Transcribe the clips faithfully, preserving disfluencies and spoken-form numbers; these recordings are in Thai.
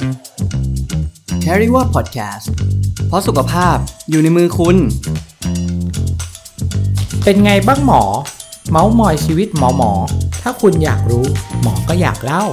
Caring ว่า Podcast เพราะสุขภาพอยู่ในมือคุณเป็นไงบ้างหมอเมาส์มอยชีวิตหมอหมอถ้าคุณอยากรู้หมอก็อยากเล่า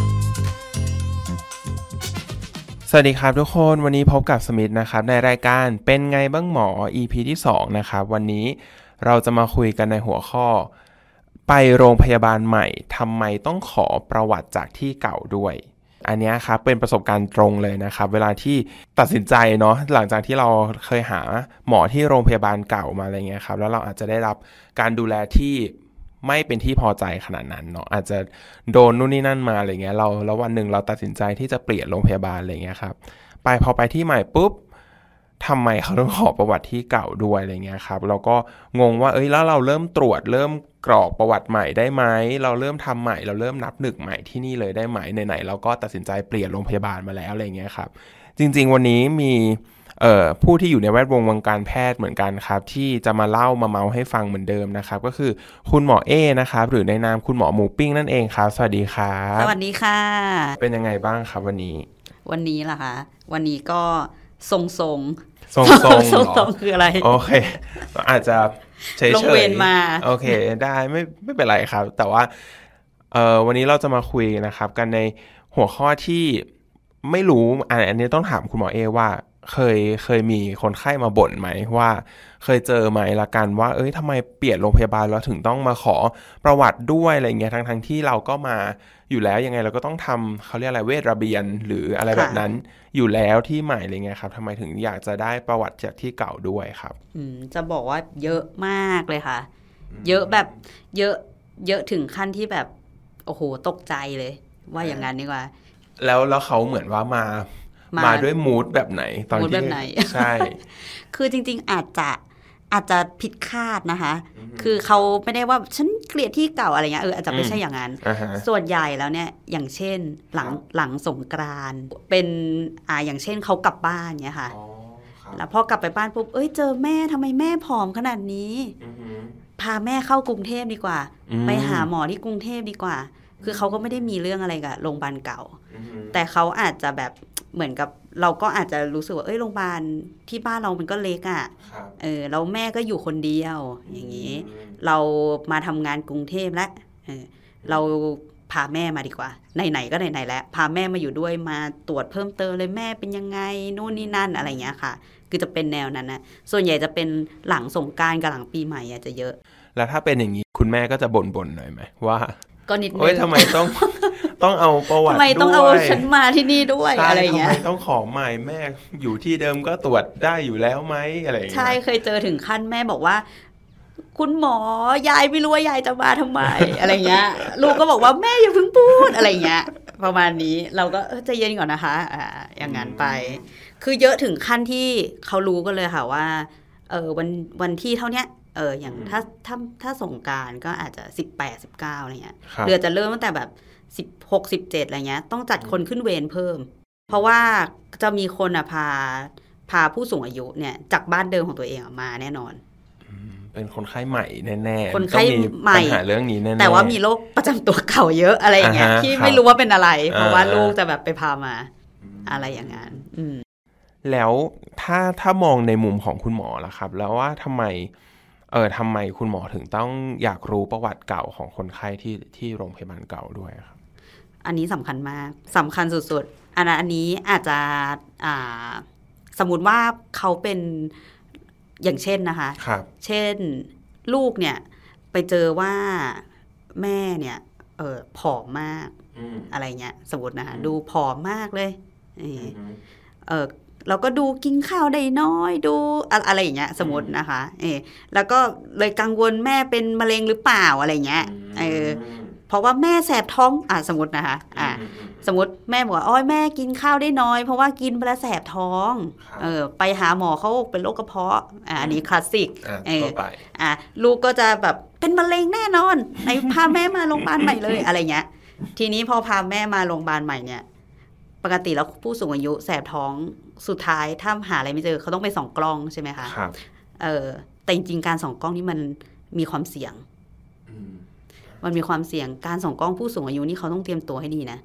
สวัสดีครับทุกคนวันนี้พบกับสมิธนะครับในรายการเป็นไงบ้างหมอ อี พี ที่สองนะครับวันนี้เราจะมาคุยกันในหัวข้อไปโรงพยาบาลใหม่ทำไมต้องขอประวัติจากที่เก่าด้วยอันนี้ครับเป็นประสบการณ์ตรงเลยนะครับเวลาที่ตัดสินใจเนาะหลังจากที่เราเคยหาหมอที่โรงพยาบาลเก่ามาอะไรเงี้ยครับแล้วเราอาจจะได้รับการดูแลที่ไม่เป็นที่พอใจขนาดนั้นเนาะอาจจะโดนนู่นนี่นั่นมาอะไรเงี้ยเราแล้ววันหนึ่งเราตัดสินใจที่จะเปลี่ยนโรงพยาบาลอะไรเงี้ยครับไปพอไปที่ใหม่ปุ๊บทำไมเขาต้องขอประวัติที่เก่าด้วยอะไรเงี้ยครับเราก็งงว่าเอ้ยแล้วเราเริ่มตรวจเริ่มกรอกประวัติใหม่ได้ไหมเราเริ่มทำใหม่เราเริ่มนับหนึ่งใหม่ที่นี่เลยได้ไหมไหนๆเราก็ตัดสินใจเปลี่ยนโรงพยาบาลมาแล้วอะไรเงี้ยครับจริงๆวันนี้มีเอ่อผู้ที่อยู่ในแวดวงวงการแพทย์เหมือนกันครับที่จะมาเล่ามาเมาให้ฟังเหมือนเดิมนะครับก็คือคุณหมอเอนะครับหรือในนามคุณหมอหมูปิ้งนั่นเองครับสวัสดีครับสวัสดีค่ะเป็นยังไงบ้างครับวันนี้วันนี้ล่ะคะวันนี้ก็ทรงๆทรงทรงๆทรงๆคืออะไรโอเคอาจจะเฉยๆลงเวรมาโอเคได้ไม่ไม่เป็นไรครับแต่ว่าเอ่อวันนี้เราจะมาคุยนะครับกันในหัวข้อที่ไม่รู้อันนี้ต้องถามคุณหมอเอว่าเคยเคยมีคนไข้มาบ่นไหมว่าเคยเจอไหมละกันว่าเอ้ยทำไมเปลี่ยนโรงพยาบาลแล้วถึงต้องมาขอประวัติด้วยอะไรเงี้ยทั้งทั้งที่เราก็มาอยู่แล้วยังไงเราก็ต้องทำเขาเรียกอะไรเวชระเบียนหรืออะไรแบบนั้นอยู่แล้วที่ใหม่อะไรเงี้ยครับทำไมถึงอยากจะได้ประวัติจากที่เก่าด้วยครับอืมจะบอกว่าเยอะมากเลยค่ะเยอะแบบเยอะเยอะถึงขั้นที่แบบโอ้โหตกใจเลยว่าอย่างนั้นดีกว่าแล้วแล้วเขาเหมือนว่ามามาด้วยมูดแบบไหนตอนที่ใช่คือจริงๆอาจจะอาจจะผิดคาดนะคะ mm-hmm. คือเขาไม่ได้ว่าฉันเกลียดที่เก่าอะไรเงี้ยเอออาจจะไม่ใช่อย่างนั้น uh-huh. ส่วนใหญ่แล้วเนี่ยอย่างเช่นหลัง uh-huh. หลังสงกรานต์เป็นอ่าอย่างเช่นเขากลับบ้านเนี้ยค่ะ uh-huh. แล้วพอกลับไปบ้านปุ๊บเอ้ยเจอแม่ทำไมแม่ผอมขนาดนี้ uh-huh. พาแม่เข้ากรุงเทพดีกว่า uh-huh. ไปหาหมอที่กรุงเทพดีกว่า uh-huh. คือเขาก็ไม่ได้มีเรื่องอะไรกับโรงพยาบาลเก่า uh-huh. แต่เขาอาจจะแบบเหมือนกับเราก็อาจจะรู้สึกว่าเอ้ยโรงพยาบาลที่บ้านเรามันก็เล็กอ่ะเออแล้วแม่ก็อยู่คนเดียวอย่างนี้เรามาทำงานกรุงเทพแล้วเออเราพาแม่มาดีกว่าไหนๆก็ไหนๆแล้วพาแม่มาอยู่ด้วยมาตรวจเพิ่มเติมเลยแม่เป็นยังไงนู่นนี่นั่นอะไรเงี้ยค่ะคือจะเป็นแนวนั้นนะส่วนใหญ่จะเป็นหลังสงกรานต์กับหลังปีใหม่จะเยอะแล้วถ้าเป็นอย่างนี้คุณแม่ก็จะบ่นๆหน่อยไหมว่าก็นิดนึงเฮ้ยทำไมต้องต้องเอาประวัติด้วยทำไมต้องเอาฉันมาที่นี่ด้วยอะไรเงี้ยทำไมต้องขอใหม่แม่อยู่ที่เดิมก็ตรวจได้อยู่แล้วไหมอะไรอย่างเงี้ยใช่เคยเจอถึงขั้นแม่บอกว่าคุณหมอยายไม่รู้ว่ายายจะมาทำไมอะไรเงี้ยลูกก็บอกว่าแม่อย่าเพิ่งพูดอะไรเงี้ยประมาณนี้เราก็ใจเย็นก่อนนะคะอ่าอย่างนั้นไปคือเยอะถึงขั้นที่เขารู้กันเลยค่ะว่าเออวันวันที่เท่านี้เอออย่างถ้าถ้าถ้าสงกรานต์ก็อาจจะสิบแปด สิบเก้าอะไรเงี้ยเดือนจะเริ่มตั้งแต่แบบสิบหก สิบเจ็ดอะไรเงี้ยต้องจัดคนขึ้นเวรเพิ่มเพราะว่าจะมีคนอ่ะพาพาผู้สูงอายุเนี่ยจากบ้านเดิมของตัวเองมาแน่นอนเป็นคนไข้ใหม่แน่ๆคนไข้ใหม่ปัญหาเรื่องนี้แน่ๆแต่ว่ามีโรคประจำตัวเก่าเยอะอะไรอย่างเงี้ยที่ไม่รู้ว่าเป็นอะไรเพราะว่าลูกจะแบบไปพามาอะไรอย่างนั้นแล้วถ้าถ้ามองในมุมของคุณหมอล่ะครับแล้วว่าทำไมเออทำไมคุณหมอถึงต้องอยากรู้ประวัติเก่าของคนไข้ที่ที่โรงพยาบาลเก่าด้วยครับอันนี้สำคัญมากสำคัญสุดๆอันนั้นอันนี้อาจจะอ่าสมมุติว่าเขาเป็นอย่างเช่นนะคะเช่นลูกเนี่ยไปเจอว่าแม่เนี่ยเออผอมมาก อ, อะไรเงี้ยสมมตินะคะดูผอมมากเลยเออเราก็ดูกินข้าวได้น้อยดูอะไรอย่างเงี้ยสมมตินะคะเออแล้วก็เลยกังวลแม่เป็นมะเร็งหรือเปล่าอะไรเงี้ยเออเพราะว่าแม่แสบท้องอ่ะสมมตินะคะอ่ะสมมติแม่บอกว่าอ้อยแม่กินข้าวได้น้อยเพราะว่ากินไปแล้วแสบท้องเออไปหาหมอเขาเป็นโรคกระเพาะอ่ะอันนี้คลาสสิกเอออ่ะลูกก็จะแบบเป็นมะเร็งแน่นอนในพาแม่มาโรงพยาบาลใหม่เลยอะไรเงี้ยทีนี้พอพาแม่มาโรงพยาบาลใหม่เนี่ยปกติแล้วผู้สูงอายุแสบท้องสุดท้ายถ้าหาอะไรไม่เจอเขาต้องไปส่องกล้องใช่ไหมคะครับเออแต่จริงๆการส่องกล้องนี่มันมีความเสี่ยงมันมีความเสี่ยงการส่องกล้องผู้สูงอายุนี่เขาต้องเตรียมตัวให้ดีนะ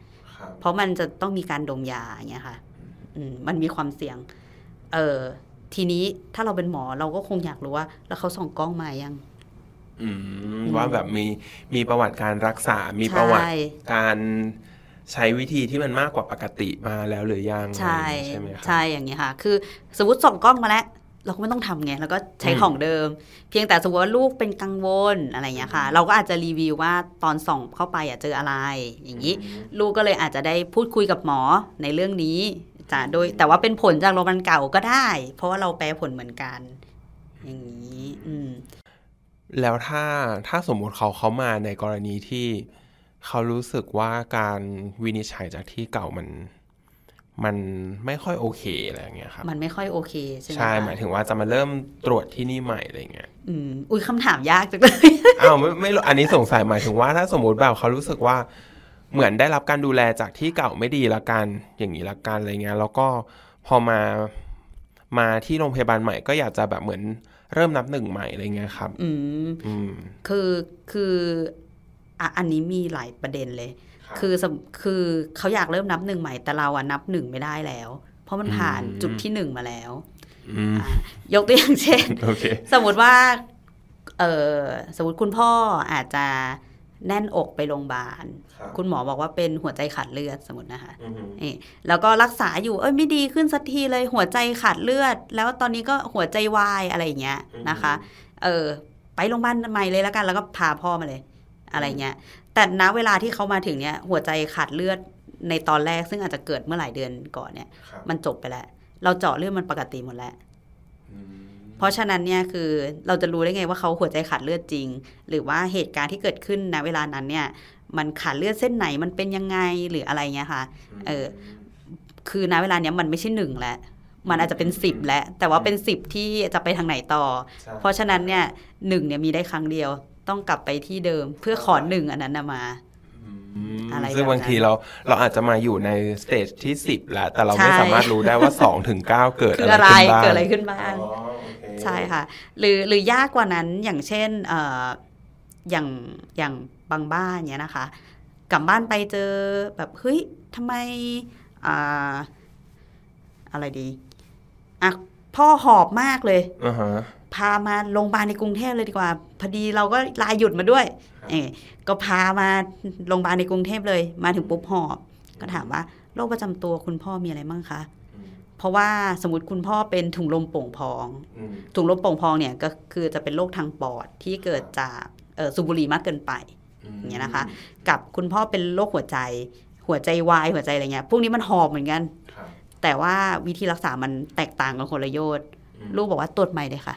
เพราะมันจะต้องมีการดมยาอย่างเงี้ยค่ะมันมีความเสี่ยงเออทีนี้ถ้าเราเป็นหมอเราก็คงอยากรู้ว่าแล้วเขาส่องกล้องมายังว่าแบบมีมีประวัติการรักษามีประวัติการใช้วิธีที่มันมากกว่าปกติมาแล้วหรือยังใช่ใช่ไหมครับใช่อย่างนี้ค่ะคือสมมติส่องกล้องมาแล้วเราก็ไม่ต้องทำไงแล้วก็ใช้ของเดิมเพียงแต่สมมติว่าลูกเป็นกังวลอะไรอย่างเงี้ยค่ะเราก็อาจจะรีวิวว่าตอนส่องเข้าไปอ่ะเจออะไรอย่างนี้ลูกก็เลยอาจจะได้พูดคุยกับหมอในเรื่องนี้จ้ะโดยแต่ว่าเป็นผลจากโรงพยาบาลเก่าก็ได้เพราะว่าเราแปลผลเหมือนกันอย่างนี้อืมแล้วถ้าถ้าสมมุติเขาเขามาในกรณีที่เขารู้สึกว่าการวินิจฉัยจากที่เก่ามันมันไม่ค่อยโอเคอะไรอย่างเงี้ยครับมันไม่ค่อยโอเคใช่ไหมใช่หมายถึงว่าจะมาเริ่มตรวจที่นี่ใหม่อะไรเงี้ยอืมอุ้ยคำถามยากจังเลยอ้าวไม่ไม่อันนี้สงสัยหมายถึงว่าถ้าสมมติแบบเขารู้สึกว่าเหมือนได้รับการดูแลจากที่เก่าไม่ดีละกันอย่างนี้ละกันอะไรเงี้ยแล้วก็พอมามาที่โรงพยาบาลใหม่ก็อยากจะแบบเหมือนเริ่มนับหนึ่งใหม่อะไรเงี้ยครับอืมอืมคือคืออ่ะอันนี้มีหลายประเด็นเลยคือคือเขาอยากเริ่มนับหนึ่งใหม่แต่เราอะนับหนึ่งไม่ได้แล้วเพราะมันผ่านจุดที่หนึ่งมาแล้วยกตัวอย่างเช่น okay. สมมติว่าเออสมมติคุณพ่ออาจจะแน่นอกไปโรงพยาบาลคุณหมอบอกว่าเป็นหัวใจขาดเลือดสมมตินะคะนี่แล้วก็รักษาอยู่เอ้ยไม่ดีขึ้นสักทีเลยหัวใจขาดเลือดแล้วตอนนี้ก็หัวใจวายอะไรอย่างเงี้ยนะคะเออไปโรงพยาบาลใหม่เลยแล้วกันแล้วก็พาพ่อมาเลยอะไรเงี้ยแต่ณเวลาที่เขามาถึงเนี้ยหัวใจขาดเลือดในตอนแรกซึ่งอาจจะเกิดเมื่อหลายเดือนก่อนเนี่ยมันจบไปแล้วเราเจาะเลือดมันปกติหมดแล้วเพราะฉะนั้นเนี่ยคือเราจะรู้ได้ไงว่าเขาหัวใจขาดเลือดจริงหรือว่าเหตุการณ์ที่เกิดขึ้นณเวลานั้นเนี่ยมันขาดเลือดเส้นไหนมันเป็นยังไงหรืออะไรเงี้ยค่ะเออคือณเวลาเนี้ยมันไม่ใช่หนึ่งแล้วมันอาจจะเป็นสิบแล้วแต่ว่าเป็นสิบที่จะไปทางไหนต่อเพราะฉะนั้นเนี่ยหนึ่งเนี่ยมีได้ครั้งเดียวต้องกลับไปที่เดิมเพื่อขอหนึ่งอันนั้นมาอะไรซึ่งบางทีเราเราอาจจะมาอยู่ในสเตจที่สิบแล้วแต่เราไม่สามารถรู้ได้ว่าสองถึงเก้าเกิดอะไรขึ้นบ้างเกิดอะไรขึ้นบ้างใช่ค่ะหรือหรือยากกว่านั้นอย่างเช่นเอ่ออย่างอย่างบางบ้านเนี้ยนะคะกลับบ้านไปเจอแบบเฮ้ยทำไมอ่าอะไรดีอ่ะพ่อหอบมากเลย uh-huh. พามาโรงพยาบาลในกรุงเทพเลยดีกว่าพอดีเราก็ลาหยุดมาด้วยเออก็พามาโรงพยาบาลในกรุงเทพเลยมาถึงปุ๊บหอบก็ถามว่าโรคประจำตัวคุณพ่อมีอะไรบ้างคะเพราะว่าสมมติคุณพ่อเป็นถุงลมโป่งพองถุงลมโป่งพองเนี่ยก็คือจะเป็นโรคทางปอดที่เกิดจากสูบบุหรี่มากเกินไปอย่างเงี้ยนะคะกับคุณพ่อเป็นโรคหัวใจหัวใจวายหัวใจอะไรเงี้ยพวกนี้มันหอบเหมือนกันแต่ว่าวิธีรักษามันแตกต่างกันคนละโยชน์ลูกบอกว่าตรวจใหม่เลยค่ะ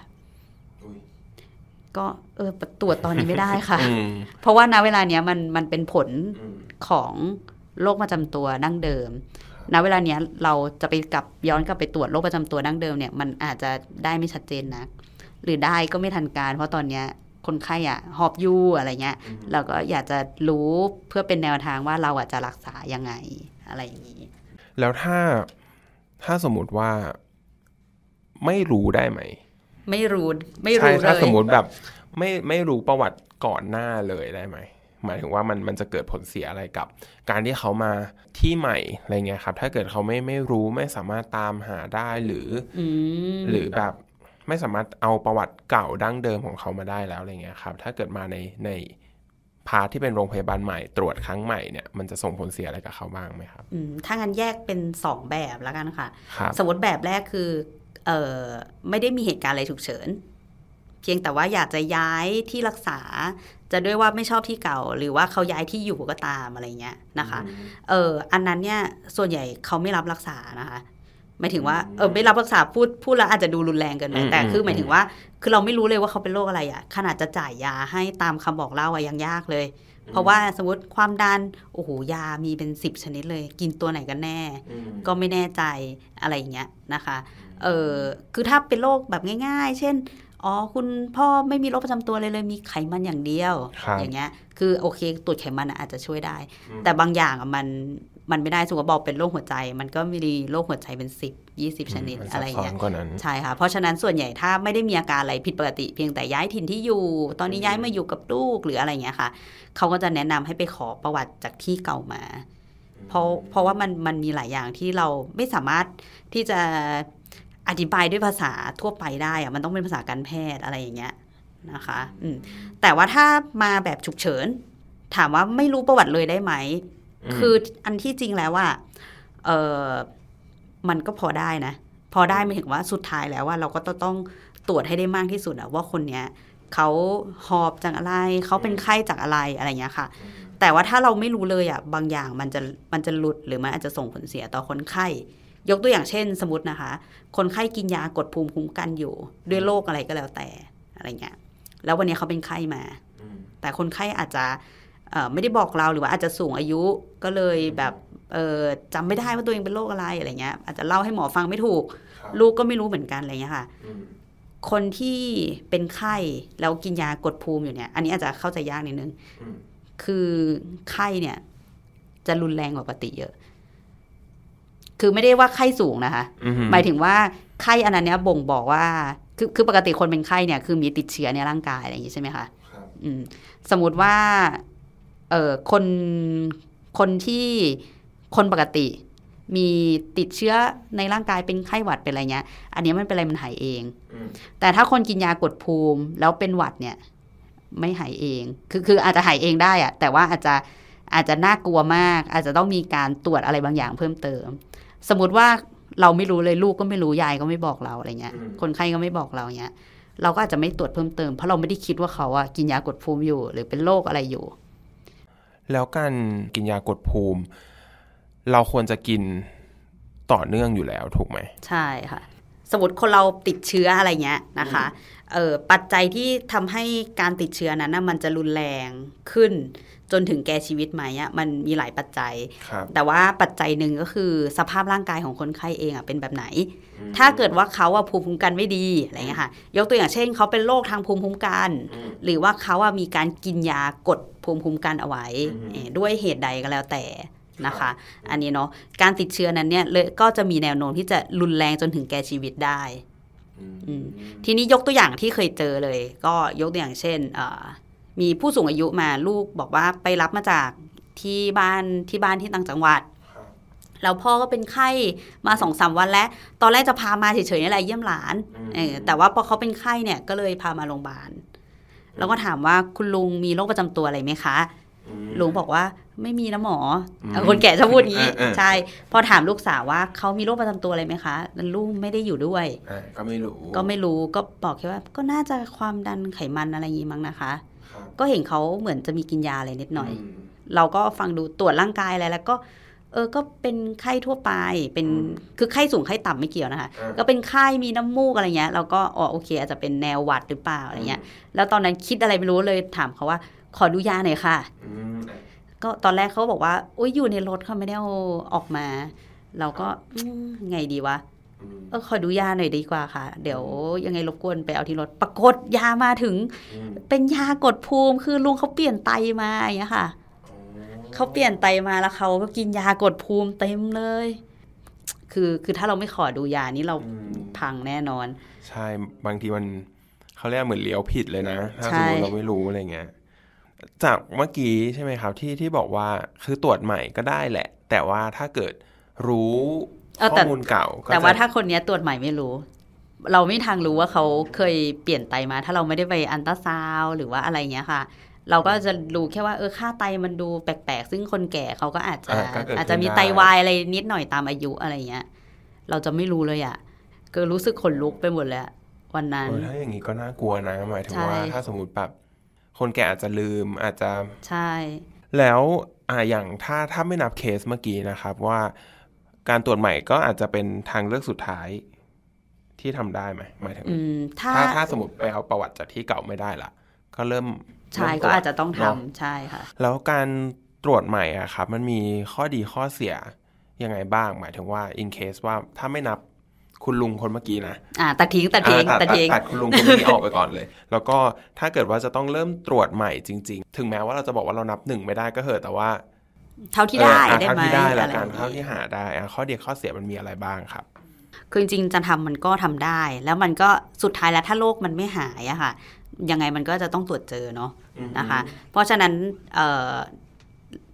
ก็เออตรวจตอนนี้ไม่ได้ค่ะเพราะว่าณเวลาเนี้ยมันมันเป็นผลของโรคประจำตัวดั้งเดิมณเวลาเนี้ยเราจะไปกลับย้อนกลับไปตรวจโรคประจำตัวดั้งเดิมเนี่ยมันอาจจะได้ไม่ชัดเจนนักหรือได้ก็ไม่ทันการเพราะตอนเนี้ยคนไข้อ่ะหอบยู่อะไรเงี้ยเราก็อยากจะรู้เพื่อเป็นแนวทางว่าเราอ่ะจะรักษายังไงอะไรอย่างนี้แล้วถ้าถ้าสมมติว่าไม่รู้ได้ไหมไม่รู้ไม่รู้เลยถ้าสมมติแบบไม่ไม่รู้ประวัติก่อนหน้าเลยได้ไหมหมายถึงว่ามันมันจะเกิดผลเสียอะไรกับการที่เขามาที่ใหม่อะไรเงี้ยครับถ้าเกิดเขาไม่ไม่รู้ไม่สามารถตามหาได้หรือหรือแบบไม่สามารถเอาประวัติเก่าดั้งเดิมของเขามาได้แล้วอะไรเงี้ยครับถ้าเกิดมาในในพาร์ทที่เป็นโรงพยาบาลใหม่ตรวจครั้งใหม่เนี่ยมันจะส่งผลเสียอะไรกับเขาบ้างไหมครับถ้างั้นแยกเป็นสองแบบแล้วกันค่ะสมมติแบบแรกคือเอ่อไม่ได้มีเหตุการณ์อะไรฉุกเฉินเพียงแต่ว่าอยากจะย้ายที่รักษาจะด้วยว่าไม่ชอบที่เก่าหรือว่าเขาย้ายที่อยู่ก็ตามอะไรเงี้ยนะคะเอออันนั้นเนี่ยส่วนใหญ่เขาไม่รับรักษานะคะหมายถึงว่าเออไม่รับรักษาพูดพูดแล้วอาจจะดูรุนแรงเกินไปแต่คือหมายถึงว่าคือเราไม่รู้เลยว่าเขาเป็นโรคอะไรอ่ะขนาดจะจ่ายยาให้ตามคำบอกเล่าอะยังยากเลยเพราะว่าสมมติความดันโอ้โหยามีเป็นสิบชนิดเลยกินตัวไหนกันแน่ก็ไม่แน่ใจอะไรอย่างเงี้ยนะคะเออคือถ้าเป็นโรคแบบง่ายๆเช่นอ๋อคุณพ่อไม่มีโรคประจำตัวเลยเลยมีไขมันอย่างเดียวอย่างเงี้ยคือโอเคตรวจไขมันอาจจะช่วยได้แต่บางอย่างอ่ะมันมันไม่ได้สมมติบอกเป็นโรคหัวใจมันก็มีโรคหัวใจเป็นสิบ ยี่สิบชนิดอะไรอย่างเงี้ยใช่ค่ะเพราะฉะนั้นส่วนใหญ่ถ้าไม่ได้มีอาการอะไรผิดปกติเพียงแต่ย้ายถิ่นที่อยู่ตอนนี้ย้ายมาอยู่กับลูกหรืออะไรเงี้ยค่ะเขาก็จะแนะนำให้ไปขอประวัติจากที่เก่ามาเพราะเพราะว่ามันมันมีหลายอย่างที่เราไม่สามารถที่จะอธิบายด้วยภาษาทั่วไปได้อะมันต้องเป็นภาษาการแพทย์อะไรอย่างเงี้ยนะคะอืมแต่ว่าถ้ามาแบบฉุกเฉินถามว่าไม่รู้ประวัติเลยได้ไหมคืออันที่จริงแล้วว่าเออมันก็พอได้นะพอได้หมายถึงว่าสุดท้ายแล้วว่าเราก็ต้องตรวจให้ได้มากที่สุดอะว่าคนเนี้ยเขาหอบจากอะไรเขาเป็นไข้จากอะไรอะไรเงี้ยค่ะแต่ว่าถ้าเราไม่รู้เลยอะบางอย่างมันจะมันจะหลุดหรือมันอาจจะส่งผลเสียต่อคนไข้ยกตัวอย่างเช่นสมมตินะคะคนไข้กินยากดภูมิคุ้มกันอยู่ด้วยโรคอะไรก็แล้วแต่อะไรเงี้ยแล้ววันนี้เขาเป็นไข้มาแต่คนไข้อาจจะไม่ได้บอกเราหรือว่าอาจจะสูงอายุก็เลยแบบจำไม่ได้ว่าตัวเองเป็นโรคอะไรอะไรเงี้ยอาจจะเล่าให้หมอฟังไม่ถูกลูกก็ไม่รู้เหมือนกันอะไรเงี้ยค่ะคนที่เป็นไข้แล้วกินยากดภูมิอยู่เนี่ยอันนี้อาจจะเข้าใจยากนิดนึงคือไข้เนี่ยจะรุนแรงกว่าปกติเยอะคือไม่ได้ว่าไข้สูงนะคะหมายถึงว่าไข้อันนั้นเนี้ยบ่งบอกว่าคือคือปกติคนเป็นไข้เนี่ยคือมีติดเชื้อในร่างกายอะไรอย่างนี้ใช่ไหมคะอืมสมมติว่าเอ่อคนคนที่คนปกติมีติดเชื้อในร่างกายเป็นไข้หวัดเป็นอะไรเงี้ยอันนี้มันเป็นอะไรมันหายเองแต่ถ้าคนกินยากดภูมิแล้วเป็นหวัดเนี่ยไม่หายเองคือคืออาจจะหายเองได้อะแต่ว่าอาจจะอาจจะน่ากลัวมากอาจจะต้องมีการตรวจอะไรบางอย่างเพิ่มเติมสมมติว่าเราไม่รู้เลยลูกก็ไม่รู้ยายก็ไม่บอกเราอะไรเงี้ยคนไข้ก็ไม่บอกเราเงี้ยเราก็อาจจะไม่ตรวจเพิ่มเติมเพราะเราไม่ได้คิดว่าเขาอะกินยากดภูมิอยู่หรือเป็นโรคอะไรอยู่แล้วการกินยากดภูมิเราควรจะกินต่อเนื่องอยู่แล้วถูกไหมใช่ค่ะสมมติคนเราติดเชื้ออะไรเงี้ยนะคะเอ่อปัจจัยที่ทำให้การติดเชื้อนั้นนะมันจะรุนแรงขึ้นจนถึงแก่ชีวิตไหมอ่ะมันมีหลายปัจจัยแต่ว่าปัจจัยหนึ่งก็คือสภาพร่างกายของคนไข้เองอ่ะเป็นแบบไหนถ้าเกิดว่าเขาอ่ะภูมิคุ้มกันไม่ดีอะไรเงี้ยค่ะยกตัวอย่างเช่นเขาเป็นโรคทางภูมิคุ้มกันหรือว่าเขาอ่ะมีการกินยากดภูมิคุ้มกันเอาไว้ด้วยเหตุใดก็แล้วแต่นะคะอันนี้เนาะการติดเชื้อนั้นเนี่ยก็จะมีแนวโน้มที่จะรุนแรงจนถึงแก่ชีวิตได้ทีนี้ยกตัวอย่างที่เคยเจอเลยก็ยกตัวอย่างเช่นมีผู้สูงอายุมาลูกบอกว่าไปรับมาจากที่บ้านที่บ้านที่ต่างจังหวัดแล้วพ่อก็เป็นไข้มา สองสาม วันแล้วตอนแรกจะพามาเฉยๆนี่แหละเยี่ยมหลานเออแต่ว่าพอเขาเป็นไข้เนี่ยก็เลยพามาโรงพยาบาลแล้วก็ถามว่าคุณลุงมีโรคประจำตัวอะไรไหมคะลุงบอกว่าไม่มีนะหมอคนแก่จะพูดอย่างนี้ใช่พอถามลูกสาวว่าเขามีโรคประจำตัวอะไรไหมคะลูกไม่ได้อยู่ด้วยก็ไม่รู้ก็ไม่รู้ก็บอกแค่ว่าก็น่าจะความดันไขมันอะไรอย่างนี้มั้งนะคะก็เห็นเขาเหมือนจะมีกินยาอะไรนิดหน่อยเราก็ฟังดูตรวจร่างกายอะไรแล้วก็เออก็เป็นไข้ทั่วไปเป็นคือไข้สูงไข้ต่ำไม่เกี่ยวนะคะก็เป็นไข้มีน้ำมูกอะไรเงี้ยเราก็อ๋อโอเคอาจจะเป็นแนวหวัดหรือเปล่าอะไรเงี้ยแล้วตอนนั้นคิดอะไรไม่รู้เลยถามเขาว่าขอดูยาหน่อยค่ะก็ตอนแรกเขาบอกว่าโอ๊ยอยู่ในรถเขาไม่ได้เอาออกมาเราก็ไงดีวะเออขอดูยาหน่อยดีกว่าค่ะเดี๋ยวยังไงรบกวนไปเอาที่รถปรากฏยามาถึงเป็นยากดภูมิคือลุงเขาเปลี่ยนไตมาอย่างเงี้ยค่ะเขาเปลี่ยนไตมาแล้วเขาก็กินยากดภูมิเต็มเลยคือคือถ้าเราไม่ขอดูยานี้เราพังแน่นอนใช่บางทีมันเขาเรียกเหมือนเลี้ยวผิดเลยนะถ้าสมมติเราไม่รู้อะไรเงี้ยจากเมื่อกี้ใช่ไหมครับที่ที่บอกว่าคือตรวจใหม่ก็ได้แหละแต่ว่าถ้าเกิดรู้ข้อมูลเก่าแต่ว่าถ้าคนนี้ตรวจใหม่ไม่รู้เราไม่ทางรู้ว่าเขาเคยเปลี่ยนไตมาถ้าเราไม่ได้ไปอัลตราซาวด์หรือว่าอะไรเงี้ยค่ะเราก็จะรู้แค่ว่าเออค่าไตมันดูแปลกๆซึ่งคนแก่เขาก็อาจจะอาจจะมีไตวายอะไรนิดหน่อยตามอายุอะไรเงี้ยเราจะไม่รู้เลยอ่ะก็รู้สึกขนลุกไปหมดเลยวันนั้นถ้าอย่างนี้ก็น่ากลัวนะหมายถึงว่าถ้าสมมติแบบคนแก่อาจจะลืมอาจจะใช่แล้วอ่าอย่างถ้าถ้าไม่นับเคสเมื่อกี้นะครับว่าการตรวจใหม่ก็อาจจะเป็นทางเลือกสุดท้ายที่ทำได้ไหมหมายถึงถ้าถ้าสมมติไปเอาประวัติจากที่เก่าไม่ได้ละก็เริ่มใช่ก็อาจจะต้องทำใช่ค่ะแล้วการตรวจใหม่อะครับมันมีข้อดีข้อเสียยังไงบ้างหมายถึงว่า in case ว่าถ้าไม่นับคุณลุงคนเมื่อกี้นะอ่าตัดทิ้งตัดทิ้งตัดทิ้งตัดคุณลุงคนเมื่อกี้ออกไปก่อนเลยแล้วก็ถ้าเกิดว่าจะต้องเริ่มตรวจใหม่จริงๆถึงแม้ว่าเราจะบอกว่าเรานับหนึ่งไม่ได้ก็เหอะแต่ว่าเท่าที่ได้ได้ไหมเท่าที่ได้แล้วกันเท่าที่หาได้ข้อดีข้อเสียมันมีอะไรบ้างครับคือจริงๆจะทำมันก็ทำได้แล้วมันก็สุดท้ายแล้วถ้าโรคมันไม่หายอะค่ะยังไงมันก็จะต้องตรวจเจอเนาะนะคะเพราะฉะนั้น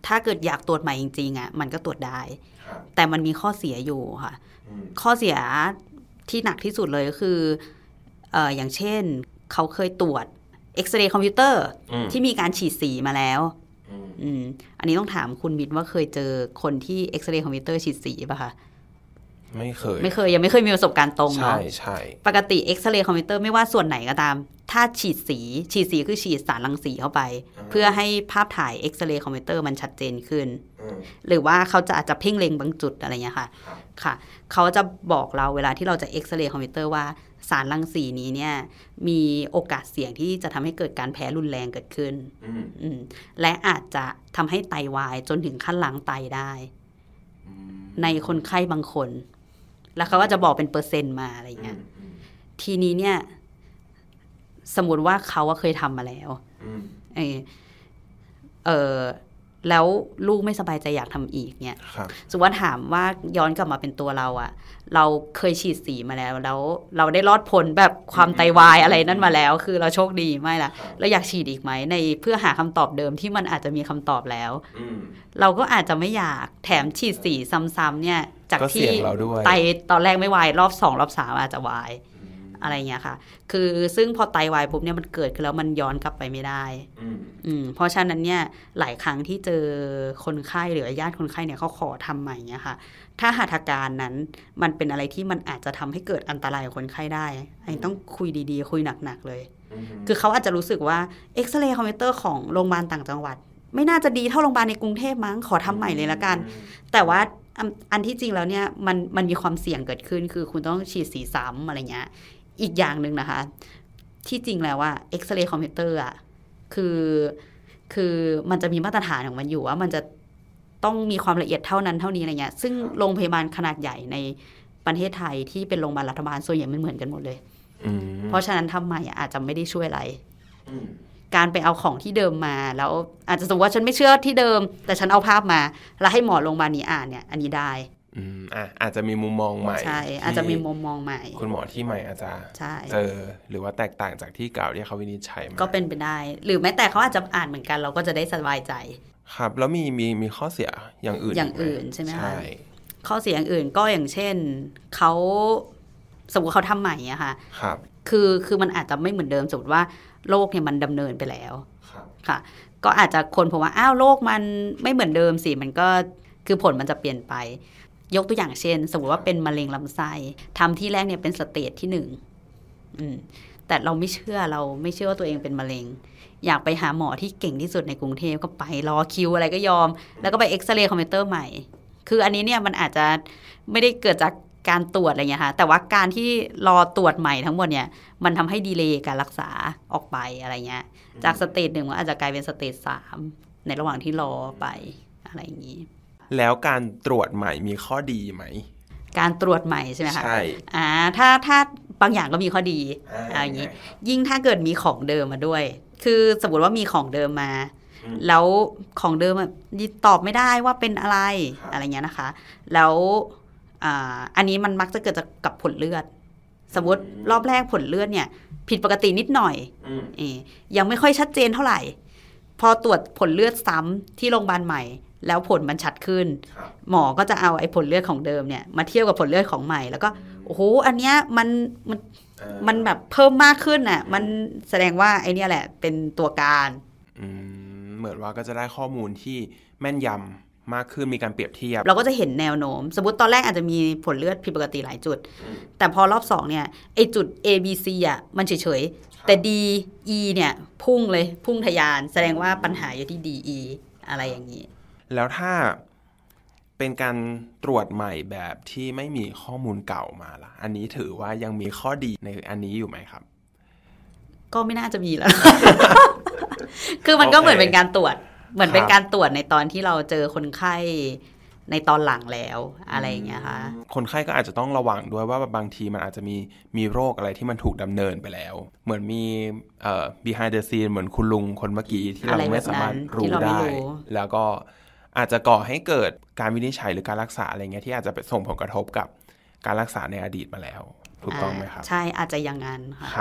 ถ้าเกิดอยากตรวจใหม่จริงๆอ่ะมันก็ตรวจได้แต่มันมีข้อเสียอยู่ค่ะข้อเสียที่หนักที่สุดเลยก็คือเอ่ออย่างเช่นเขาเคยตรวจเอ็กซเรย์คอมพิวเตอร์ที่มีการฉีดสีมาแล้วอืมอันนี้ต้องถามคุณมิตรว่าเคยเจอคนที่เอ็กซเรย์คอมพิวเตอร์ฉีดสีป่ะคะไม่เคยไม่เคยยังไม่เคยมีประสบการณ์ตรงเนาะใช่ใช่ปกติเอ็กซเรย์คอมพิวเตอร์ไม่ว่าส่วนไหนก็ตามถ้าฉีดสีฉีดสีคือฉีดสารรังสีเข้าไปเพื่อให้ภาพถ่ายเอ็กซเรย์คอมพิวเตอร์มันชัดเจนขึ้นหรือว่าเขาจะอาจจะเพ่งเล็งบางจุดอะไรเงี้ยค่ะค่ะเขาจะบอกเราเวลาที่เราจะเอ็กซเรย์คอมพิวเตอร์ว่าสารรังสีนี้เนี่ยมีโอกาสเสี่ยงที่จะทำให้เกิดการแพ้รุนแรงเกิดขึ้นและอาจจะทำให้ไตวายจนถึงขั้นล้างไตได้ในคนไข้บางคนแล้วเขาก็จะบอกเป็นเปอร์เซ็นต์มาอะไรเงี้ยทีนี้เนี่ยสมมติว่าเขาเคยทำมาแล้วเออเออแล้วลูกไม่สบายใจอยากทำอีกเนี่ยสมมติว่าถามว่าย้อนกลับมาเป็นตัวเราอะเราเคยฉีดสีมาแล้วแล้วเราได้รอดพ้นแบบความไตวายอะไรนั่นมาแล้วคือเราโชคดีไม่ล่ะเราอยากฉีดอีกไหมในเพื่อหาคำตอบเดิมที่มันอาจจะมีคำตอบแล้วเราก็อาจจะไม่อยากแถมฉีดสีซ้ำๆเนี่ยจากที่ไตตอนแรกไม่วายรอบสองรอบสามอาจจะวายอะไรเงี้ยค่ะคือซึ่งพอไตวายปุ๊บเนี่ยมันเกิดขึ้นแล้วมันย้อนกลับไปไม่ได้อืมเพราะฉะนั้นเนี่ยหลายครั้งที่เจอคนไข้หรือญาติคนไข้เนี่ยเขาขอทำใหม่เงี้ยค่ะถ้าหัตถการนั้นมันเป็นอะไรที่มันอาจจะทำให้เกิดอันตรายกับคนไข้ได้อันนี้ต้องคุยดีๆคุยหนักๆเลยคือเขาอาจจะรู้สึกว่าเอ็กซเรย์คอมพิวเตอร์ของโรงพยาบาลต่างจังหวัดไม่น่าจะดีเท่าโรงพยาบาลในกรุงเทพมั้งขอทำใหม่เลยละกันแต่ว่าอันที่จริงแล้วเนี่ยมันมันมีความเสี่ยงเกิดขึ้นคือคุณต้องฉีดสีซ้ำอะไรเงี้ยอีกอย่างหนึ่งนะคะที่จริงแล้วว่าเอ็กซเรย์คอมพิวเตอร์อ่ะคือคือมันจะมีมาตรฐานของมันอยู่ว่ามันจะต้องมีความละเอียดเท่านั้นเท่านี้อะไรเงี้ยซึ่งโรงพยาบาลขนาดใหญ่ในประเทศไทยที่เป็นโรงพยาบาลรัฐบาลส่วนใหญ่มันเหมือนกันหมดเลยเพราะฉะนั้นทำใหม่อาจจะไม่ได้ช่วยอะไรการไปเอาของที่เดิมมาแล้วอาจจะสมมติว่าฉันไม่เชื่อที่เดิมแต่ฉันเอาภาพมาแล้วให้หมอโรงพยาบาลนี้อ่านเนี่ยอันนี้ได้อืมอ่ะอาจจะมีมุมมองใหม่ใช่อาจจะมีมุมมองใหม่คุณหมอที่ใหม่อาจจะเจอหรือว่าแตกต่างจากที่เก่าที่เขาวินิจฉัยมาก็เป็นไปได้หรือแม้แต่เขาอาจจะอ่านเหมือนกันเราก็จะได้สบายใจครับแล้วมีมีมีข้อเสียอย่างอื่นอย่างอื่นใช่ไหมคะข้อเสียอย่างอื่นก็อย่างเช่นเขาสมมติเขาทำใหม่อะค่ะครับคือคือมันอาจจะไม่เหมือนเดิมสมมติว่าโรคเนี่ยมันดำเนินไปแล้วค่ะก็อาจจะคนพบว่าอ้าวโรคมันไม่เหมือนเดิมสิมันก็คือผลมันจะเปลี่ยนไปยกตัวอย่างเช่นสมมติว่าเป็นมะเร็งลำไส้ทำที่แรกเนี่ยเป็นสเตจที่หนึ่งแต่เราไม่เชื่อเราไม่เชื่อว่าตัวเองเป็นมะเร็งอยากไปหาหมอที่เก่งที่สุดในกรุงเทพก็ไปรอคิวอะไรก็ยอมแล้วก็ไปเอ็กซเรย์คอมพิวเตอร์ใหม่คืออันนี้เนี่ยมันอาจจะไม่ได้เกิดจากการตรวจอะไรเงี้ยค่ะแต่ว่าการที่รอตรวจใหม่ทั้งหมดเนี่ยมันทำให้ดีเลย์การรักษาออกไปอะไรเงี้ยจากสเตจหนึ่งมันอาจจะกลายเป็นสเตจสามในระหว่างที่รอไปอะไรอย่างนี้แล้วการตรวจใหม่มีข้อดีไหมการตรวจใหม่ใช่ไหมคะใช่อ่าถ้าถ้าบางอย่างก็มีข้อดีอะไรอย่างนี้ยิ่งถ้าเกิดมีของเดิมมาด้วยคือสมมติว่ามีของเดิมมาแล้วของเดิมตอบไม่ได้ว่าเป็นอะไรอะไรเงี้ยนะคะแล้วอ่าอันนี้มันมักจะเกิดจากกับผลเลือดสมมติรอบแรกผลเลือดเนี่ยผิดปกตินิดหน่อยเอยังไม่ค่อยชัดเจนเท่าไหร่พอตรวจผลเลือดซ้ำที่โรงพยาบาลใหม่แล้วผลมันชัดขึ้นหมอก็จะเอาไอ้ผลเลือดของเดิมเนี่ยมาเทียบกับผลเลือดของใหม่แล้วก็โอ้โหอันเนี้ยมันมันมันแบบเพิ่มมากขึ้นอ่ะมันแสดงว่าไอ้นี่แหละเป็นตัวการอืมเหมือนว่าก็จะได้ข้อมูลที่แม่นยำมากขึ้นมีการเปรียบเทียบเราก็จะเห็นแนวโน้มสมมติตอนแรกอาจจะมีผลเลือดผิดปกติหลายจุดแต่พอรอบสองเนี่ยไอ้จุด A B C อ่ะมันเฉยๆแต่ D E เนี่ยพุ่งเลยพุ่งทะยานแสดงว่าปัญหาอยู่ที่ D E อะไรอย่างนี้แล้วถ้าเป็นการตรวจใหม่แบบที่ไม่มีข้อมูลเก่ามาล่ะอันนี้ถือว่ายังมีข้อดีในอันนี้อยู่ไหมครับก็ไม่น่าจะมีแล้ว คือมันก็เหมือนเป็นการตรวจเหมือนเป็นการตรวจในตอนที่เราเจอคนไข้ในตอนหลังแล้วอะไรอย่างเงี้ยค่ะคนไข้ก็อาจจะต้องระวังด้วยว่าบางทีมันอาจจะมีมีโรคอะไรที่มันถูกดำเนินไปแล้วเหมือนมีเอ่อ behind the scene เหมือนคุณลุงคนเมื่อกี้ที่เราไม่สามารถรู้ได้แล้วก็อาจจะก่อให้เกิดการวินิจฉัยหรือการรักษาอะไรเงี้ยที่อาจจะไปส่งผลกระทบกับการรักษาในอดีตมาแล้วถูกต้องไหมครับใช่อาจจะอย่างนั้นค่ะครับ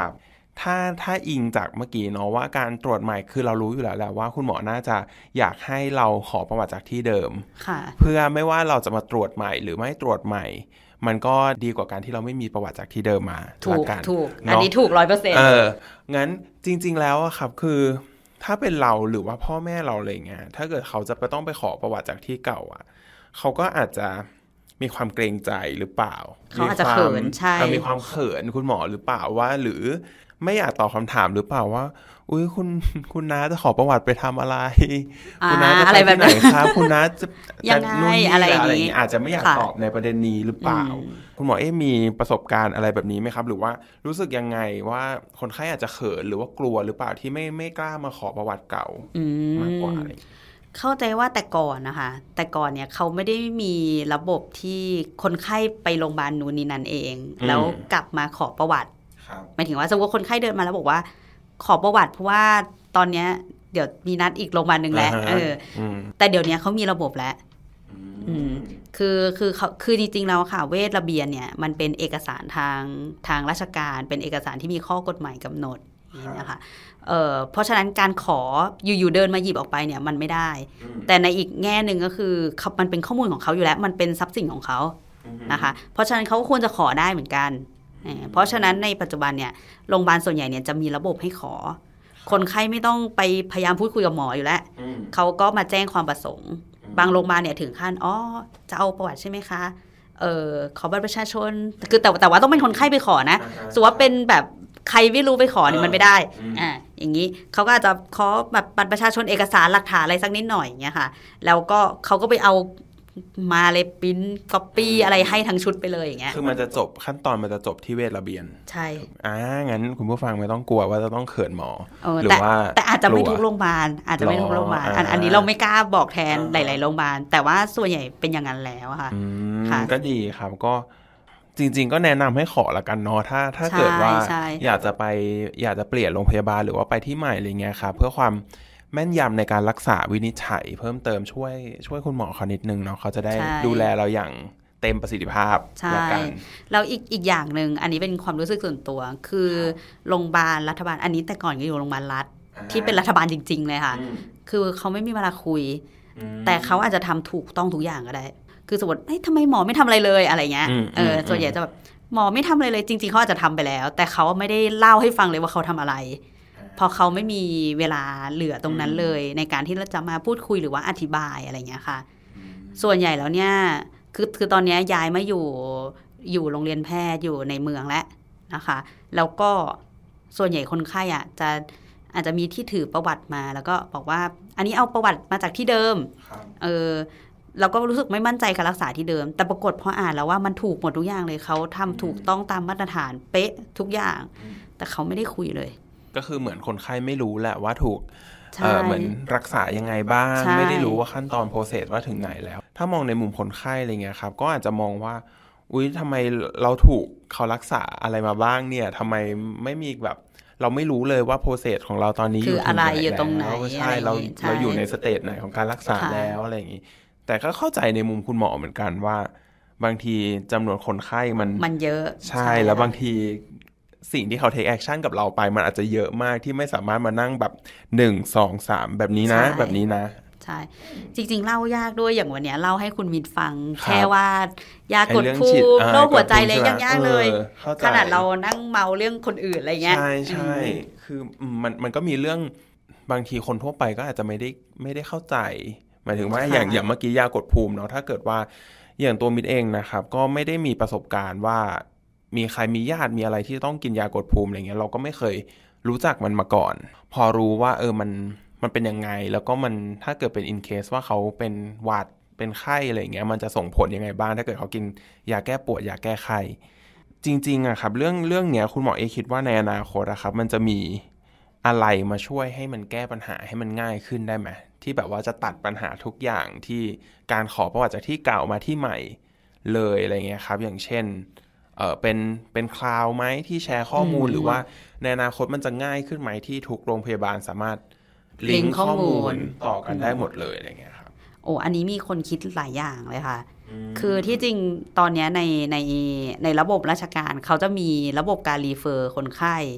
ถ้าถ้าอิงจากเมื่อกี้เนาะว่าการตรวจใหม่คือเรารู้อยู่แล้วแหละว่าคุณหมอน่าจะอยากให้เราขอประวัติจากที่เดิมเพื่อไม่ว่าเราจะมาตรวจใหม่หรือไม่ตรวจใหม่มันก็ดีกว่าการที่เราไม่มีประวัติจากที่เดิมมาถูกถูกอันนี้ถูก ร้อยเปอร์เซ็นต์เอองั้นจริงๆแล้วอะครับคือถ้าเป็นเราหรือว่าพ่อแม่เราอะไรเงี้ยถ้าเกิดเขาจะไปต้องไปขอประวัติจากที่เก่าอ่ะเขาก็อาจจะมีความเกรงใจหรือเปล่าเขาอาจจะเขินใช่มีความเขินคุณหมอหรือเปล่าว่าหรือไม่อยากตอบคำถามหรือเปล่าว่าอุ้ยคุณคุณน้าจะขอประวัติไปทำอะไรคุณน้าจะไปที่ไหนครับคุณน้าจะยังไงอะไรอย่างนี้อาจจะไม่อยากตอบในประเด็นนี้หรือเปล่าคุณหมอเอ๊ะมีประสบการณ์อะไรแบบนี้ไหมครับหรือว่ารู้สึกยังไงว่าคนไข้อาจจะเขินหรือว่ากลัวหรือเปล่าที่ไม่ไม่กล้ามาขอประวัติเก่ามากกว่าอะไรเข้าใจว่าแต่ก่อนนะคะแต่ก่อนเนี่ยเขาไม่ได้มีระบบที่คนไข้ไปโรงพยาบาลนู้นนี่นั่นเองแล้วกลับมาขอประวัติหมายถึงว่าสมมติว่าคนไข้เดินมาแล้วบอกว่าขอประวัติเพราะว่าตอนเนี้ยเดี๋ยวมีนัดอีกโรงพยาบาลนึงแล้วเออแต่เดี๋ยวนี้เขามีระบบแล้วคือคือเขาคือจริงๆแล้วค่ะเวชระเบียนเนี่ยมันเป็นเอกสารทางทางราชการเป็นเอกสารที่มีข้อกฎหมายกำหนดนี่นะคะเอ่อเพราะฉะนั้นการขออยู่ๆเดินมาหยิบออกไปเนี่ยมันไม่ได้แต่ในอีกแง่นึงก็คือมันเป็นข้อมูลของเขาอยู่แล้วมันเป็นทรัพย์สินของเขานะคะเพราะฉะนั้นเขาควรจะขอได้เหมือนกันเพราะฉะนั้นในปัจจุบันเนี่ยโรงพยาบาลส่วนใหญ่เนี่ยจะมีระบบให้ขอคนไข้ไม่ต้องไปพยายามพูดคุยกับหมออยู่แล้วเขาก็มาแจ้งความประสงค์บางโรงพยาบาลเนี่ยถึงขั้นอ๋อจะเอาประวัติใช่ไหมคะเออขอบัตรประชาชนคือแต่แต่ว่าต้องเป็นคนไข้ไปขอนะสมมติว่าเป็นแบบใครไม่รู้ไปขอเนี่ยมันไม่ได้อ่าอย่างนี้เขาก็อาจจะขอแบบบัตรประชาชนเอกสารหลักฐานอะไรสักนิดหน่อยอย่างเงี้ยค่ะแล้วก็เขาก็ไปเอามาเลยปิ้นก๊อปปี้อะไรให้ทั้งชุดไปเลยอย่างเงี้ยคือมันจะจบขั้นตอนมันจะจบที่เวชระเบียนใช่อ่างั้นคุณผู้ฟังไม่ต้องกลัวว่าจะต้องเขินหมอหรือว่าแต่อาจจะไม่ทุกโรงพยาบาลอาจจะไม่ทุกโรงพยาบาลอันนี้เราไม่กล้าบอกแทนหลายๆโรงพยาบาลแต่ว่าส่วนใหญ่เป็นอย่างนั้นแล้วค่ะก็ดีครับก็จริงๆก็แนะนำให้ขอละกันเนาะถ้าถ้าเกิดว่าอยากจะไปอยากจะเปลี่ยนโรงพยาบาลหรือว่าไปที่ใหม่อะไรเงี้ยครับเพื่อความแม่นยำในการรักษาวินิจฉัยเพิ่มเติมช่วยช่วยคุณหมอเขานิดนึงเนาะเขาจะได้ดูแลเราอย่างเต็มประสิทธิภาพละกันแล้วอีกอีกอย่างนึงอันนี้เป็นความรู้สึกส่วนตัวคือโรงพยาบาลรัฐบาลอันนี้แต่ก่อนก็อยู่โรงพยาบาลรัฐที่เป็นรัฐบาลจริงๆเลยค่ะคือเขาไม่มีเวลาคุยแต่เขาอาจจะทำถูกต้องทุกอย่างก็ได้คือสมมติเฮ้ยทำไมหมอไม่ทำอะไรเลยอะไรเงี้ยเออส่วนใหญ่จะแบบหมอไม่ทำอะไรเลยจริงๆเขาอาจจะทำไปแล้วแต่เขาไม่ได้เล่าให้ฟังเลยว่าเขาทำอะไรพอเขาไม่มีเวลาเหลือตรงนั้นเลยในการที่เราจะมาพูดคุยหรือว่าอธิบายอะไรเงี้ยค่ะส่วนใหญ่แล้วเนี่ยคือคือตอนนี้ย้ายมาอยู่อยู่โรงเรียนแพทย์อยู่ในเมืองแล้วนะคะแล้วก็ส่วนใหญ่คนไข้อ่ะจะอาจจะมีที่ถือประวัติมาแล้วก็บอกว่าอันนี้เอาประวัติมาจากที่เดิมเออเราก็รู้สึกไม่มั่นใจการรักษาที่เดิมแต่ปรากฏพออ่านแล้วว่ามันถูกหมดทุกอย่างเลยเขาทำถูกต้องตามมาตรฐานเป๊ะทุกอย่างแต่เขาไม่ได้คุยเลยก็คือเหมือนคนไข้ไม่รู้แหละว่าถูกเอ่อเหมือนรักษายังไงบ้างไม่ได้รู้ว่าขั้นตอนโปรเซสว่าถึงไหนแล้วถ้ามองในมุมคนไข้อะไรเงี้ยครับก็อาจจะมองว่าอุ๊ยทำไมเราถูกเขารักษาอะไรมาบ้างเนี่ยทำไมไม่มีแบบเราไม่รู้เลยว่าโปรเซสของเราตอนนี้อยู่อะไรอยู่ตรงไหนใช่เราเราอยู่ในสเตจไหนของการรักษาแล้วอะไรอย่างงี้แต่ก็เข้าใจในมุมคุณหมอเหมือนกันว่าบางทีจำนวนคนไข้มันมันเยอะใช่แล้วบางทีสิ่งที่เขา take action กับเราไปมันอาจจะเยอะมากที่ไม่สามารถมานั่งแบบหนึ่ง สอง สามแบบนี้นะแบบนี้นะใช่จริงๆเล่ายากด้วยอย่างวันนี้เล่าให้คุณมิตรฟังแค่ว่ายากดภูมิโรคหัวใจเลยยากๆเลยขนาดเรานั่งเมาเรื่องคนอื่นอะไรเงี้ยใช่ใช่คือมันมันก็มีเรื่องบางทีคนทั่วไปก็อาจจะไม่ได้ไม่ได้เข้าใจหมายถึงว่าอย่างอย่างเมื่อกี้ยากดภูมิเนาะถ้าเกิดว่าอย่างตัวมิตรเองนะครับก็ไม่ได้มีประสบการณ์ว่ามีใครมีญาติมีอะไรที่ต้องกินยากดภูมิอะไรเงี้ยเราก็ไม่เคยรู้จักมันมาก่อนพอรู้ว่าเออมันมันเป็นยังไงแล้วก็มันถ้าเกิดเป็นอินเคสว่าเขาเป็นหวัดเป็นไข้อะไรเงี้ยมันจะส่งผลยังไงบ้างถ้าเกิดเขากินยาแก้ปวดยาแก้ไข้จริงๆอะครับเรื่องเรื่องเนี้ยคุณหมอเอคิดว่าในอนาคตอะครับมันจะมีอะไรมาช่วยให้มันแก้ปัญหาให้มันง่ายขึ้นได้ไหมที่แบบว่าจะตัดปัญหาทุกอย่างที่การขอประวัติจากที่เก่ามาที่ใหม่เลยอะไรเงี้ยครับอย่างเช่นเออเป็นเป็นคลาวด์ไหมที่แชร์ข้อมูลหรือว่าในอนาคตมันจะง่ายขึ้นไหมที่ทุกโรงพยาบาลสามารถลิงก์ข้อมูลต่อกันได้หมดเลยอะไรเงี้ยครับโอ้อันนี้มีคนคิดหลายอย่างเลยค่ะคือที่จริงตอนนี้ในในในระบบราชการเขาจะมีระบบการรีเฟอร์คนไข้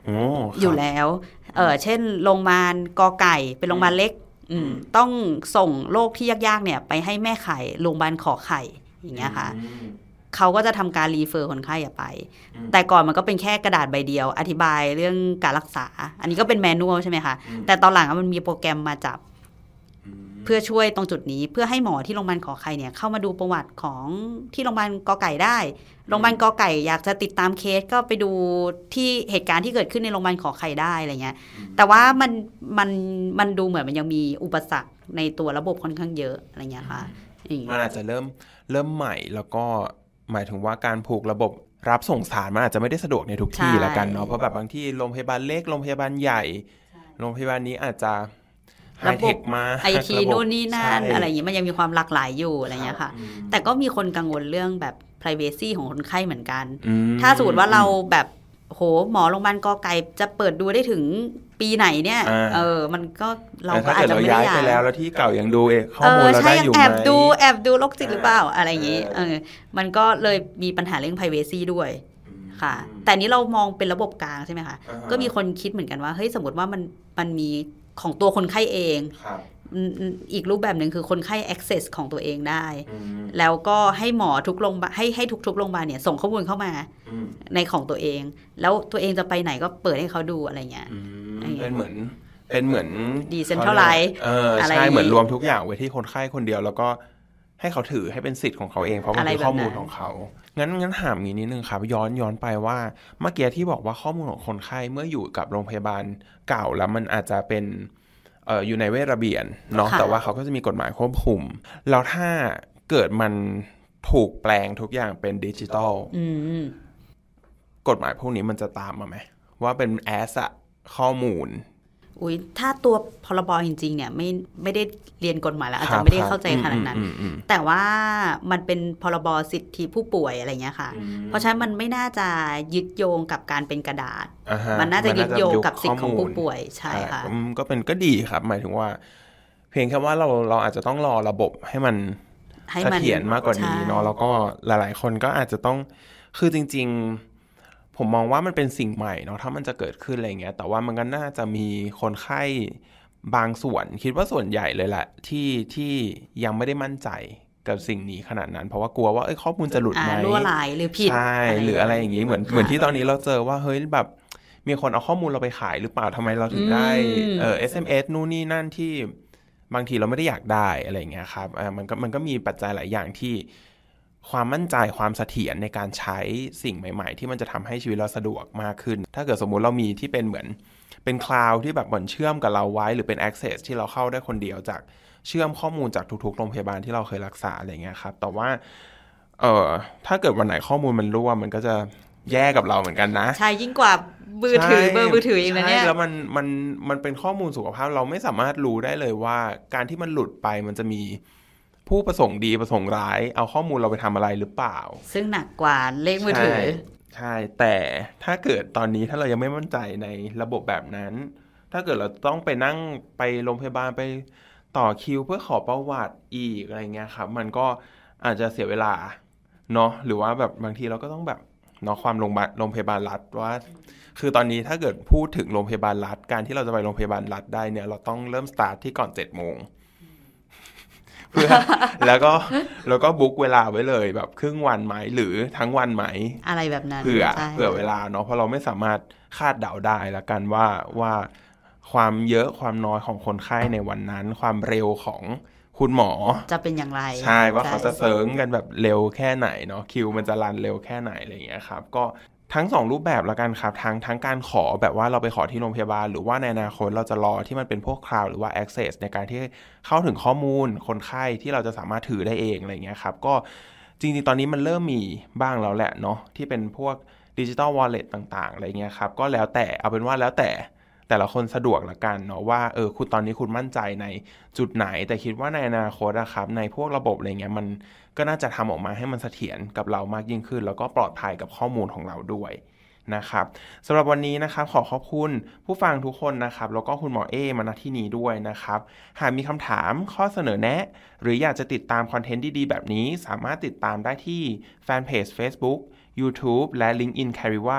อยู่แล้วเออเช่นโรงพยาบาลกอไก่เป็นโรงพยาบาลเล็กต้องส่งโรคที่ยากๆเนี่ยไปให้แม่ไข่โรงพยาบาลขอไข่อย่างเงี้ยค่ะเขาก็จะทำการรีเฟอร์คนไข้ไปแต่ก่อนมันก็เป็นแค่กระดาษใบเดียวอธิบายเรื่องการรักษาอันนี้ก็เป็นแมนนวลใช่ไหมคะแต่ตอนหลังมันมีโปรแกรมมาจับเพื่อช่วยตรงจุดนี้เพื่อให้หมอที่โรงพยาบาลขอไข่เนี่ยเข้ามาดูประวัติของที่โรงพยาบาลกอไก่ได้โรงพยาบาลกอไก่อยากจะติดตามเคสก็ไปดูที่เหตุการณ์ที่เกิดขึ้นในโรงพยาบาลขอไข่ได้อะไรเงี้ยแต่ว่ามันมันมันดูเหมือนมันยังมีอุปสรรคในตัวระบบค่อนข้างเยอะอะไรเงี้ยค่ะมันอาจจะเริ่มเริ่มใหม่แล้วก็หมายถึงว่าการผูกระบบรับส่งสารมันอาจจะไม่ได้สะดวกในทุกที่ละกันเนาะเพราะแบบบางที่โรงพยาบาลเล็กโรงพยาบาลใหญ่โรงพยาบาลนี้อาจจะไฮเทคมาไอทีโน่นนี่นั่นอะไรอย่างงี้มันยังมีความหลากหลายอยู่อะไรเงี้ยค่ะแต่ก็มีคนกังวลเรื่องแบบ privacy ของคนไข้เหมือนกันถ้าสมมติว่าเราแบบโหหมอโรงพยาบาลกอไก่จะเปิดดูได้ถึงปีไหนเนี่ยเออมันก็เราก็อาจจะไม่ได้ย้ายไปแล้วแล้วที่เก่ายังดูเองข้อมูลเราได้อยู่ไหมแอบดูแอบดูโรคจิตหรือเปล่าอะไรอย่างงี้เออมันก็เลยมีปัญหาเรื่อง privacy ด้วยค่ะแต่นี้เรามองเป็นระบบกลางใช่ไหมคะก็มีคนคิดเหมือนกันว่าเฮ้ยสมมติว่ามันมันมีของตัวคนไข้เองอีกรูปแบบหนึ่งคือคนไข้ access ของตัวเองได้แล้วก็ให้หมอทุกโรงพยาบาลให้ให้ทุกๆโรงพยาบาลเนี่ยส่งข้อมูลเข้ามาในของตัวเองแล้วตัวเองจะไปไหนก็เปิดให้เขาดูอะไรเงี้ยเป็นเหมือนเป็นเหมือน decentralize เออใช่เหมือนรวมทุกอย่างไว้ที่คนไข้คนเดียวแล้วก็ให้เขาถือให้เป็นสิทธิ์ของเขาเองเพราะมันเป็นข้อมูลของเขางั้นงั้นถามงี้นิดนึงครับย้อนย้อนไปว่าเมื่อกี้ที่บอกว่าข้อมูลของคนไข้เมื่ออยู่กับโรงพยาบาลเก่าแล้วมันอาจจะเป็นเอ่ออยู่ในเวทระเบียนเนาะแต่ว่าเขาก็จะมีกฎหมายควบคุมแล้วถ้าเกิดมันถูกแปลงทุกอย่างเป็นดิจิตอลกฎหมายพวกนี้มันจะตามมาไหมว่าเป็นแอสอะข้อมูลอุ้ยถ้าตัวพรบจริงๆเนี่ยไม่ไม่ได้เรียนกฎหมายแล้วอาจจะไม่ได้เข้าใจขนาดนั้นแต่ว่ามันเป็นพรบสิทธิผู้ป่วยอะไรเงี้ยค่ะเพราะฉะนั้นมันไม่น่าจะยึดโยงกับการเป็นกระดาษมันน่าจะยึดโยงกับสิทธิของผู้ป่วยใช่ค่ะก็เป็นก็ดีครับหมายถึงว่าเพียงแค่ว่าเราเราอาจจะต้องรอระบบให้มันเสถียรมากกว่านี้เนาะแล้วก็หลายๆคนก็อาจจะต้องคือจริงๆผมมองว่ามันเป็นสิ่งใหม่เนาะถ้ามันจะเกิดขึ้นอะไรเงี้ยแต่ว่ามันก็น่าจะมีคนไข้บางส่วนคิดว่าส่วนใหญ่เลยแหละที่ที่ยังไม่ได้มั่นใจกับสิ่งนี้ขนาดนั้นเพราะว่ากลัวว่าเอ้ยข้อมูลจะหลุดไหมรั่วไหลหรือผิดใช่หรืออะไรอย่างงี้เหมือนเหมือนที่ตอนนี้เราเจอว่าเฮ้ยแบบมีคนเอาข้อมูลเราไปขายหรือเปล่าทำไมเราถึงได้เออ เอส เอ็ม เอส นู่นนี่นั่นที่บางทีเราไม่ได้อยากได้อะไรอย่างเงี้ยครับอ่ามันก็มันก็มีปัจจัยหลายอย่างที่ความมั่นใจความเสถียรในการใช้สิ่งใหม่ๆที่มันจะทำให้ชีวิตเราสะดวกมากขึ้นถ้าเกิดสมมุติเรามีที่เป็นเหมือนเป็นคลาวด์ที่แบบเหมือนเชื่อมกับเราไว้หรือเป็น access ที่เราเข้าได้คนเดียวจากเชื่อมข้อมูลจากทุกๆโรงพยาบาลที่เราเคยรักษาอะไรเงี้ยครับแต่ว่าเอ่อถ้าเกิดวันไหนข้อมูลมันรั่วมันก็จะแย่กับเราเหมือนกันนะใช่ยิ่งกว่ามือถือเบอร์มือถือเองนะเนี่ยแล้วมันมันมันเป็นข้อมูลสุขภาพเราไม่สามารถรู้ได้เลยว่าการที่มันหลุดไปมันจะมีผู้ประสงค์ดีประสงค์ร้ายเอาข้อมูลเราไปทำอะไรหรือเปล่าซึ่งหนักกว่าเลขมือถือใช่แต่ถ้าเกิดตอนนี้ถ้าเรายังไม่มั่นใจในระบบแบบนั้นถ้าเกิดเราต้องไปนั่งไปโรงพยาบาลไปต่อคิวเพื่อขอประวัติอีกอะไรเงี้ยครับมันก็อาจจะเสียเวลาเนาะหรือว่าแบบบางทีเราก็ต้องแบบเนาะความโรงพยาบาลโรงพยาบาลรัฐว่าคือตอนนี้ถ้าเกิดพูดถึงโรงพยาบาลรัฐการที่เราจะไปโรงพยาบาลรัฐได้เนี่ยเราต้องเริ่มสตาร์ทที่ก่อนเจ็ดโมงเพื่อแล้วก็แล้วก็บุ๊กเวลาไว้เลยแบบครึ่งวันไหมหรือทั้งวันไหมอะไรแบบนั้นเผื่อเผื่อเวลาเนาะเพราะเราไม่สามารถคาดเดาได้ละกันว่าว่าความเยอะความน้อยของคนไข้ในวันนั้นความเร็วของคุณหมอจะเป็นอย่างไรใช่ว่าเขาจะเซิร์งกันแบบเร็วแค่ไหนเนาะคิวมันจะรันเร็วแค่ไหนอะไรอย่างเงี้ยครับก็ทั้งสองรูปแบบละกันครับทั้งทั้งการขอแบบว่าเราไปขอที่โรงพยาบาลหรือว่าในอนาคตเราจะรอที่มันเป็นพวกคลาวด์หรือว่า access ในการที่เข้าถึงข้อมูลคนไข้ที่เราจะสามารถถือได้เองอะไรเงี้ยครับก็จริงๆตอนนี้มันเริ่มมีบ้างแล้วแหละเนาะที่เป็นพวก digital wallet ต่างๆอะไรเงี้ยครับก็แล้วแต่เอาเป็นว่าแล้วแต่แต่ละคนสะดวกละกันเนาะว่าเออคุณตอนนี้คุณมั่นใจในจุดไหนแต่คิดว่าในอนาคตนะครับในพวกระบบอะไรเงี้ยมันก็น่าจะทำออกมาให้มันเสถียรกับเรามากยิ่งขึ้นแล้วก็ปลอดภัยกับข้อมูลของเราด้วยนะครับสำหรับวันนี้นะครับขอขอบคุณผู้ฟังทุกคนนะครับแล้วก็คุณหมอเอมาณที่นี้ด้วยนะครับหากมีคำถามข้อเสนอแนะหรืออยากจะติดตามคอนเทนต์ดีๆแบบนี้สามารถติดตามได้ที่แฟนเพจ Facebook YouTube และ LinkedIn Carewa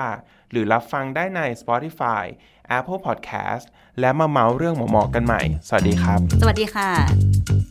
หรือรับฟังได้ใน Spotify Apple Podcast และมาเมาส์เรื่องหมอๆกันใหม่สวัสดีครับสวัสดีค่ะ